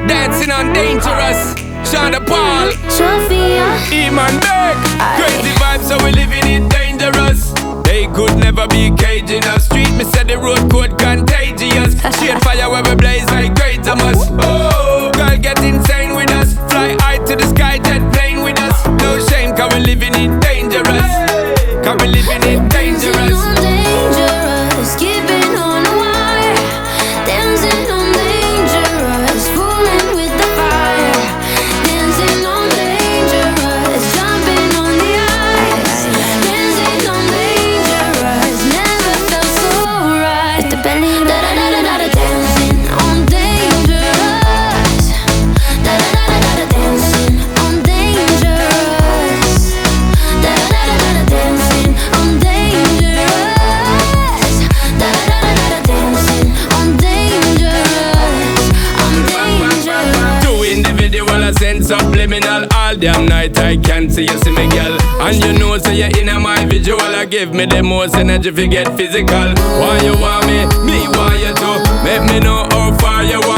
dancing on Dangerous. Shonda Paul, Sophia, Eman Beck. Crazy vibes, so we living it dangerous. They could never be caging us. Street, me said the road code contagious. Straight fire where we blaze like great Thomas. Oh, girl get insane with us. Fly high to the sky, jet plane with us. No shame, cause we living it dangerous. Cause we living it dangerous. dangerous, keeping on the wire, dancing on dangerous, fooling with the fire, dancing on dangerous, jumping on the ice, dancing on dangerous, never felt so right. With the belly, da da da da da, dancing on dangerous, da da da da da, dancing on dangerous, da da da da da, dancing on dangerous, da da da da da, dancing on dangerous, on dangerous. Doing the video while I send subliminal. All damn night I can't see you, see me girl. And you know so you're in my visual. I give me the most energy if you get physical. Why you want me want you too. Make me know how far you want